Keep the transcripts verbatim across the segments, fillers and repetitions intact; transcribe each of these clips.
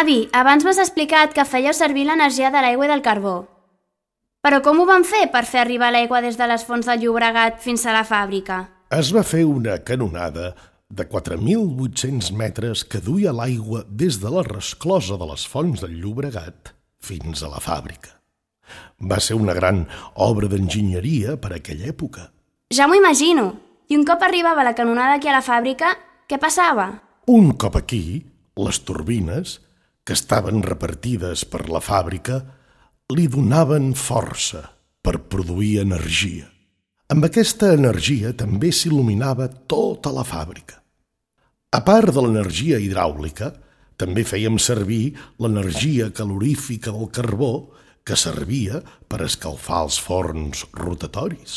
Avi, abans m'has explicat que fèieu servir l'energia de l'aigua i del carbó. Però com ho van fer per fer arribar l'aigua des de les fonts del Llobregat fins a la fàbrica? Es va fer una canonada de quatre mil vuit-cents metres que duia l'aigua des de la resclosa de les fonts del Llobregat fins a la fàbrica. Va ser una gran obra d'enginyeria per a aquella època. Ja m'ho imagino. I un cop arribava la canonada aquí a la fàbrica, què passava? Un cop aquí, les turbines, que estaven repartides per la fàbrica, li donaven força per produir energia. Amb aquesta energia també s'il·luminava tota la fàbrica. A part de l'energia hidràulica, també fèiem servir l'energia calorífica del carbó que servia per escalfar els forns rotatoris.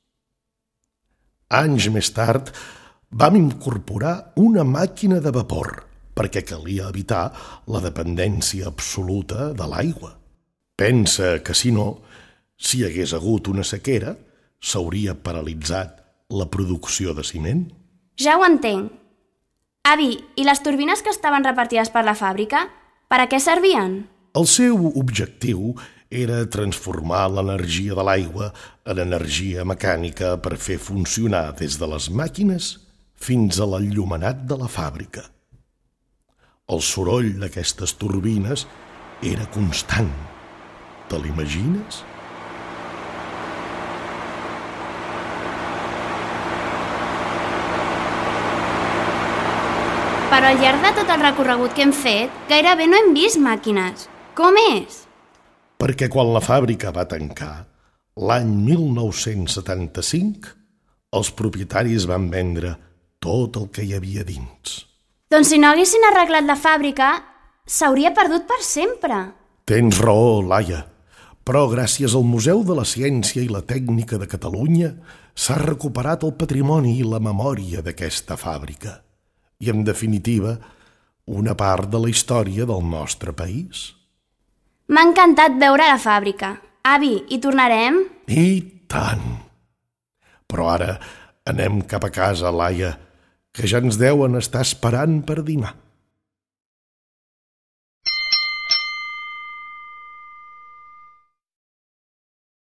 Anys més tard vam incorporar una màquina de vapor perquè calia evitar la dependència absoluta de l'aigua. Pensa que, si no, si hi hagués hagut una sequera, s'hauria paralitzat la producció de ciment. Ja ho entenc. Avi, i les turbines que estaven repartides per la fàbrica, per a què servien? El seu objectiu era transformar l'energia de l'aigua en energia mecànica per fer funcionar des de les màquines fins a l'enllumenat de la fàbrica. El soroll d'aquestes turbines era constant. Te l'imagines? Però al llarg de tot el recorregut que hem fet, gairebé no hem vist màquines. Com és? Perquè quan la fàbrica va tancar, l'any mil nou-cents setanta-cinc, els propietaris van vendre tot el que hi havia dins. Doncs si no haguessin arreglat la fàbrica, s'hauria perdut per sempre. Tens raó, Laia, però gràcies al Museu de la Ciència i la Tècnica de Catalunya s'ha recuperat el patrimoni i la memòria d'aquesta fàbrica i, en definitiva, una part de la història del nostre país. M'ha encantat veure la fàbrica. Avi, hi tornarem? I tant! Però ara anem cap a casa, Laia, que ja ens deuen estar esperant per dinar.